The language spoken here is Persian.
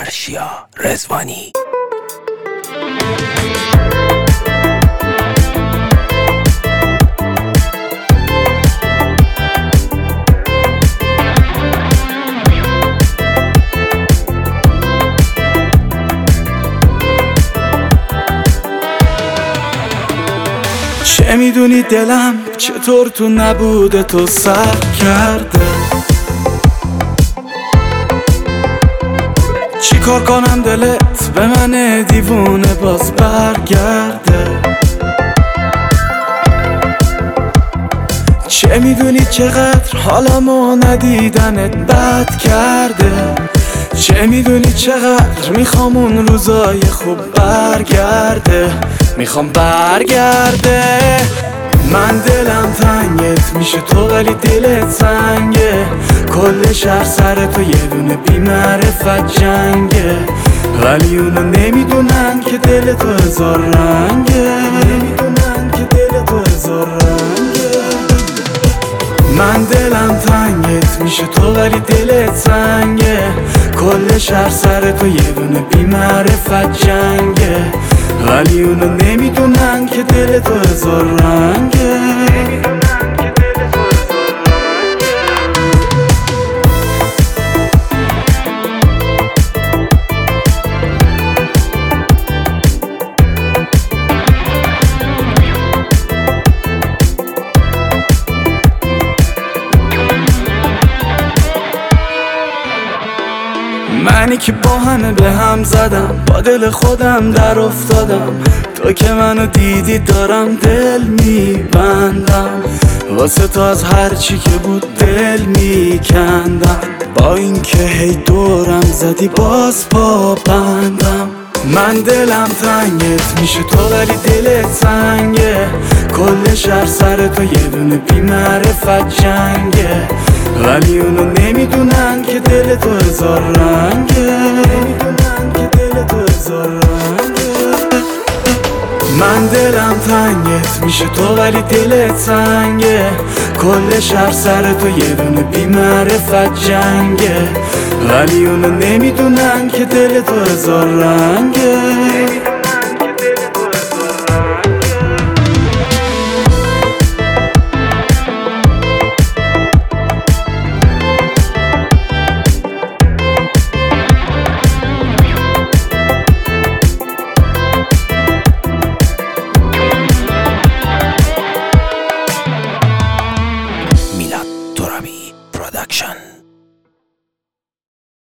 فرشیا رضوانی. چه میدونی دلم چطور تو نبوده تو سر کرده؟ چی کار کنم دلت به من دیوونه باز برگرده؟ چه میدونی چقدر حالمو ندیدنت بد کرده؟ چه میدونی چقدر میخوام اون روزای خوب برگرده؟ میخوام برگرده. من دلم تنگت میشه تو ولی دلت سنگه. کل شهر سر تو یه دونه بی‌معرفت جنگه، ولی اونا نمیدونن که دل تو هزار رنگه. نمیدونن که دل تو هزار رنگه. من دلم تنگت میشه تو ولی دلت سنگه. کل شهر سر تو یه دونه بی‌معرفت جنگه، ولی اونا نمیدونن که دل تو هزار رنگه. منی که با همه به هم زدم، با دل خودم در افتادم. تو که منو دیدی دارم دل میبندم، واسه تو از هر چی که بود دل میکندم. با این که هی دورم زدی باز پا بندم. من دلم تنگت میشه تو ولی دلت سنگه. کل شهر سر تو یه دونه بی‌معرفت جنگه، ولی اونو نمیدونن که دل تو هزار رنگه. نمیدونن که دل تو هزار رنگه. من دلم تنگت میشه تو ولی دلت سنگه. کل شهر سر تو یه دونه بی‌معرفت جنگه، ولی اونو نمیدونن که دل تو هزار رنگه.